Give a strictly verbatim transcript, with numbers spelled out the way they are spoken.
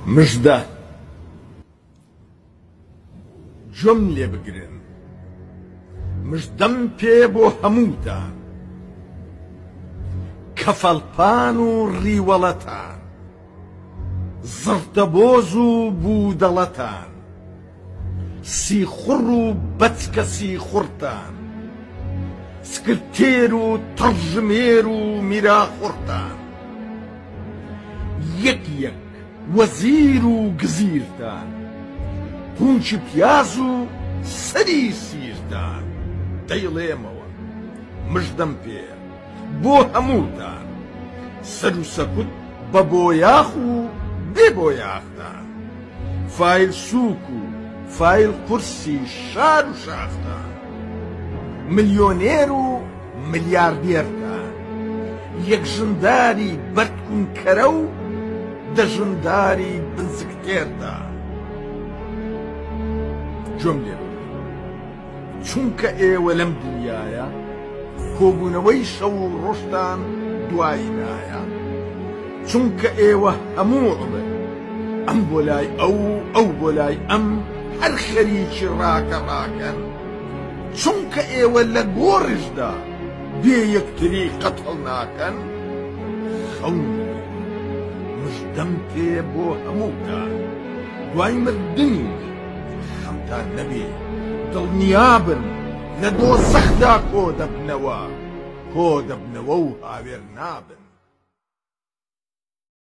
مژدە جۆم لێ بگرن، مژدەم پێ بۆ هەمووتان، کەفەڵپان و ڕیوەڵەتان، زڕتەبۆز و بوودەڵەتان، سیخوڕ و بەچکە سیخوڕتان، سکرتێر و تەڕژمێر و میراخوڕتان، یەک یەک وەزیر و گزیرتان، قونچی پیاز و سەری سیرتان، دەیڵێمەوە مژدەم پێ بۆ هەمووتان، سەر و سەکوت بە بۆیاخ و بێ بۆیاختان، فایل سووک و فایل قورسی شار و شاختان، ملیۆنێر و ملیاردێرتان، یەک ژنداری بەردکونکەرە و دە ژنداری بنزکتێرتان. جۆم لێ چونکە ئێوە لەم دنیایە کۆبوونەوەی شەو و ڕۆژتان دوایی نایە، چونکە ئێوە هەموو عومر ئەم بۆ لای ئەو ئەو بۆ لای ئەم هەر خەریکی ڕاکە ڕاکەن، چونکە ئێوە لە گۆڕشدا بێ یەکتری قەتڵ ناکەن، خەون مژدەم پێ بۆ هەمووتان، دوای مردنی خەمتان نەبێ، دڵنیابن لە دۆزەخدا کۆ دەبنەوە، کۆ دەبنەوە و هاوێر نابن.